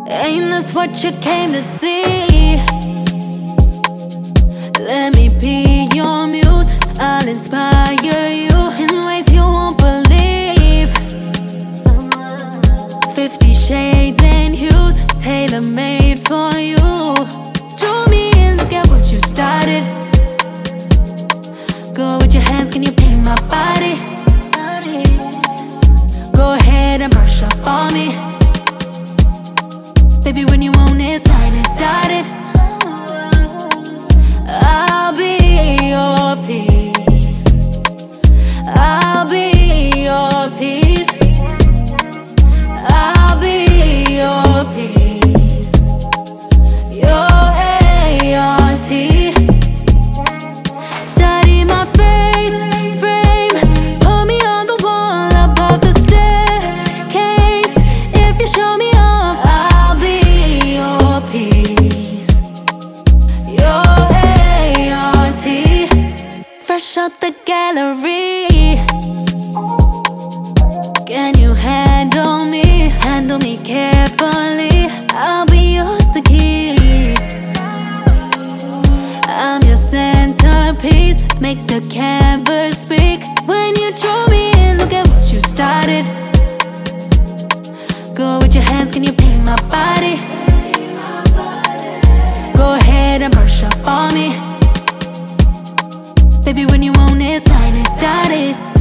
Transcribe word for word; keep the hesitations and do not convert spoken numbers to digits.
Ain't this what you came to see? Let me be your muse. I'll inspire you in ways you won't believe. Fifty shades and hues, tailor-made for you. Draw me in, look at what you started. Go with your hands, can you paint my body? Go ahead and brush up on me. Baby, when you want it, sign it, dotted. I'll be your peace. I'll be your peace. I'll be your peace. Your A R T. Study my face frame. Put me on the wall above the staircase. If you show me off, I'll be your peace. Your A R T. Fresh out the gallery. Can you handle me? Handle me carefully. I'll be yours to keep. I'm your centerpiece. Make the canvas speak. When you draw me in, look at what you started. Go with your hands, can you paint my body? Go ahead and brush up on me. Baby, when you want it, sign it, dotted.